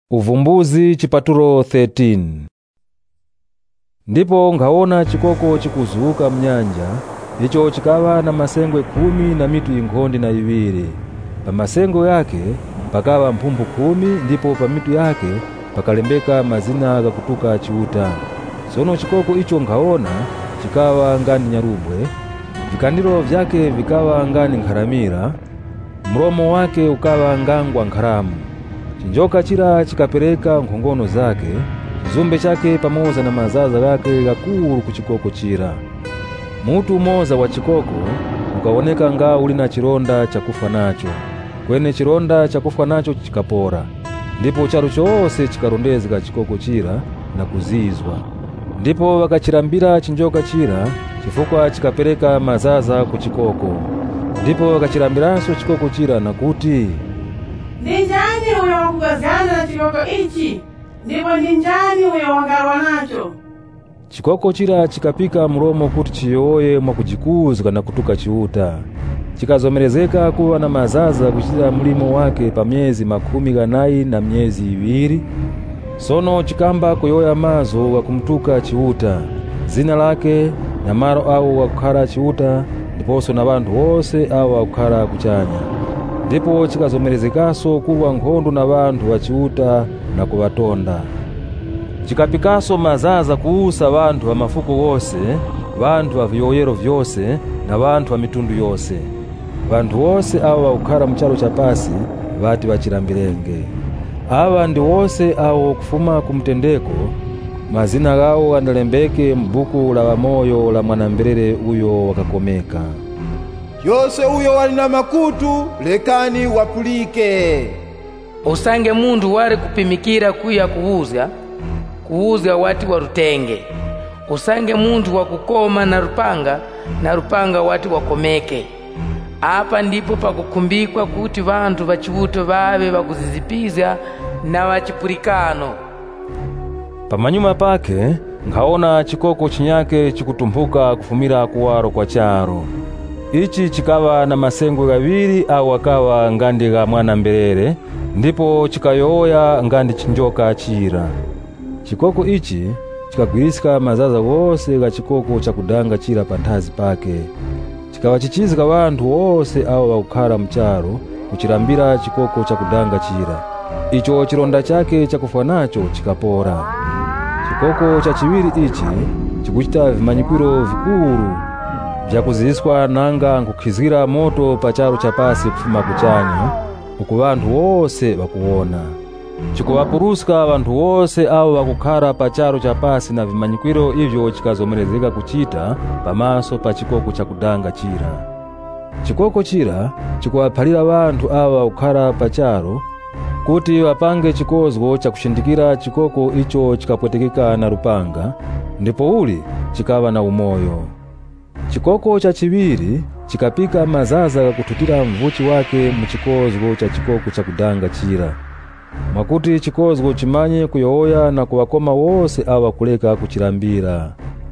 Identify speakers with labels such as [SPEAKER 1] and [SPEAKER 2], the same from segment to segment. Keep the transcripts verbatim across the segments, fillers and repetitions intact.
[SPEAKER 1] Uvumbuzi chipatulo thelathini. Ndipo ngaona chikoko chikuzuka mnyanja, icho chikawa na masengwe kumi na mitu inkhondi na iwiri. Pa masengwe yake pakawa mphumbu kumi, ndipo pa mitu yake pakalembeka mazina gakutuka chiuta. Sono chikoko icho ngaona chikawa ngani nyarubwe, vikandiro vyake vikawa ngani nkharamira, mromo wake ukawa ngangwa nkharamu. Chinjoka chira chikapereka nkhongono zake, chizumbe chake pamoza na mazaza yake gakuru kuchikoko chira. Mutu moza wa chikoko ukawoneka nga uli na chironda chakufa nacho, kwene chironda chakufa nacho chikapora. Ndipo charo chose chikarondezeka chikoko chira na kuzizwa. Ndipo wakachirambira chinjoka chira chifukwa chikapereka mazaza kuchikoko. Ndipo wakachirambiranso chikoko chira na kuti,
[SPEAKER 2] "Ninjani uyo wakugazana na chikoko ichi? Ndipo ninjani uyo wangarwa nacho?"
[SPEAKER 1] Chikoko chira chikapika mromo kuti chiyoye mwa kujikuzga na kutuka chiuta. Chikazomerezeka kuwa na mazaza kuchita mlimo wake pa miezi makumi ganayi na miezi iwiri. Sono chikamba kuyoya mazo wa kumtuka chiuta, zina lake na maro au wakukhala chiuta, ndiposo na bantu wose au wakukhala kuchanya. Ndipo chikazomerezekaso kuwa nkhondo na bantu wa chiuta na kuwatonda. Chikapikaso mazaza kuusa bantu wa mafuko wose, bantu wa viyoyero vyose na bantu wa mitundu yose. Bantu wose awa ukara mchalo chapasi vati wachirambirenge. Awa ndi wose awo kufuma kumtendeko, mazina gao andalembeke mbuku la wamoyo la mwanambirere uyo wakakomeka.
[SPEAKER 3] Yose uyo walina makutu lekani wapulike.
[SPEAKER 4] Usange mundu wale kupimikira kuya kuuzya, kuuzya wati wa rutenge. Usange mundu wa kukoma na rupanga, na rupanga wati wakomeke. Apa ndipo pakukumbikwa kuti vantu vachivuto vawe vakuzizipiza na vachipulikano.
[SPEAKER 1] Pamanyuma pake ngaona chikoko chinyake chikutumbuka kufumira kuwaro kwa charo. Ichi chikawa na masengwe gawiri au akawa ngandi ga mwana mberere, ndipo chikayoya ngandi chinjoka chira. Chikoko ichi chikagwirisika mazaza wose ga chikoko chakudanga chira panthazi pake. Chikawa chichizika bantu wose au wakukhala mcharo kuchirambira chikoko chakudanga chira. Icho chironda chake chakufa nacho chikapora. Chikoko cha chiwiri ichi chikuchita vimanyikwiro vikuru vyakuziswa nanga nkukizira moto pacharo chapasi kufuma kuchanya, uku bantu wose bakuona. Chikuwapuruska bantu wose au wakukhala pacharo chapasi na vimanyikwiro ivyo chikazomerezeka kuchita pamaso pa chikoko chakudanga chira. Chikoko chira chikuwaphalira bantu awa wakukhala pacharo kuti wapange chikozgo chakushindikira chikoko icho chikapwetekeka na rupanga, ndipo uli chikawa na umoyo. Chikoko cha chiwiri chikapika mazaza kututira mvuchi wake mchikozgo cha chikoko chakudanga chira, mwakuti chikozgo chimanye kuyoya na kuwakoma wose awa kuleka kuchirambira.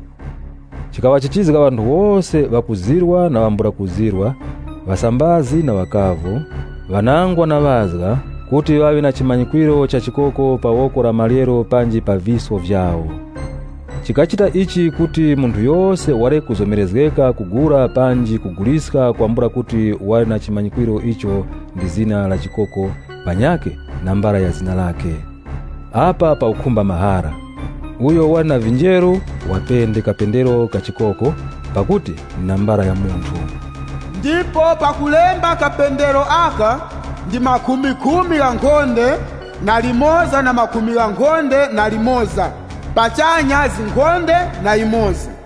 [SPEAKER 1] Chikawa chichizika bantu wose wakuzirwa na wambura kuzirwa, wasambazi na wakavu, wanangwa na wazga, kuti wawe na chimanyikwiro cha chikoko pa woko la maliero panji pa viso vyao. Chikachita ichi kuti muntu yose wale kuzomerezeka kugura panji kuguliska kwambura kuti wale na chimanyikwiro icho ndi zina la chikoko panyake na mbara ya zina lake. Apa pa ukumba mahara, uyo wale na vinjeru wapende kapendero kachikoko pakuti na mbara ya muntu.
[SPEAKER 3] Ndipo pakulemba kapendero aka ndi makumi kumi la nkhonde na limoza na makumi la nkhonde na limoza, pachanya zinkhonde na imoza.